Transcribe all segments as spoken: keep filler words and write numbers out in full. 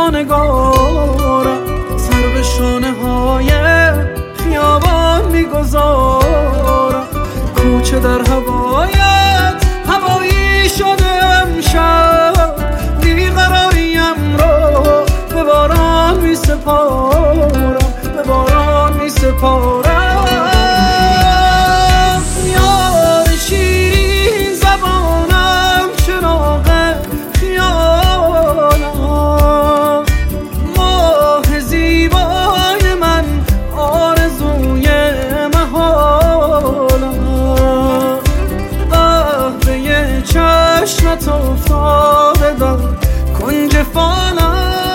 با نگارم سر به شانه های خیابان میگذارم. کوچه در هوایت هوایی شده امشب، بیقراریم رو به باران می سپارم، به باران می سپارم. یار شیرین زبانم چراغ خیالم، ماه زیبای من آرزوی محالم. قهوه چشمت افتاده در کنج فالم،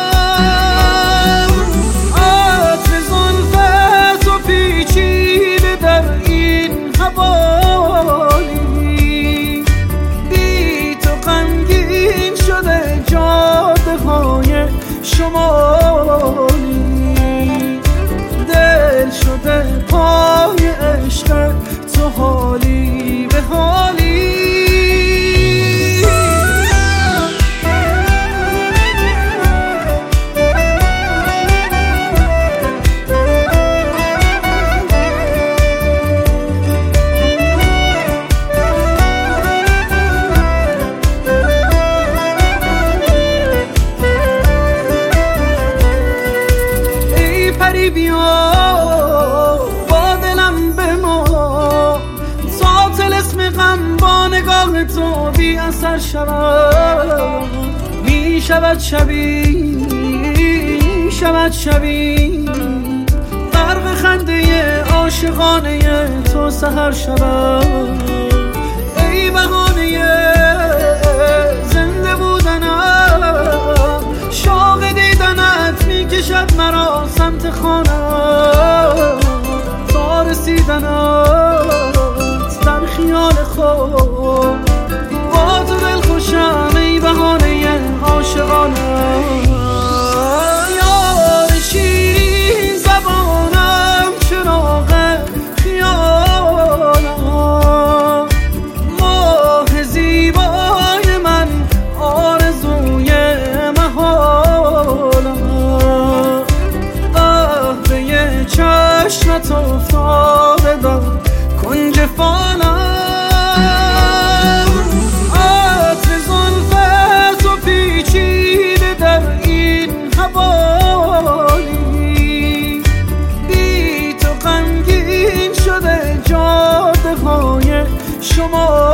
شمالی دل شده پای عشق تو، حالی به حالی. بیا با دلم بما تا طلسم غم با نگاه تو بی اثر شود. می شود شبی می شود شبی غرق خنده عاشقانه تو سحر شود. ای بهانه زنده بودنم، شوق دیدنت می کشد مرا سمت خانم، تا رسیدنت در خیال خود. با تو دل خوشم ای بهانه عاشقانم. یار شیرین زبانم چراغ خیالم، ماه زیبای من آرزوی محالم. قهوه چشمت افتاده در کنج فالم، عطر زلفت و پیچیده در این حوالی. بی تو غمگین شده جاده های شما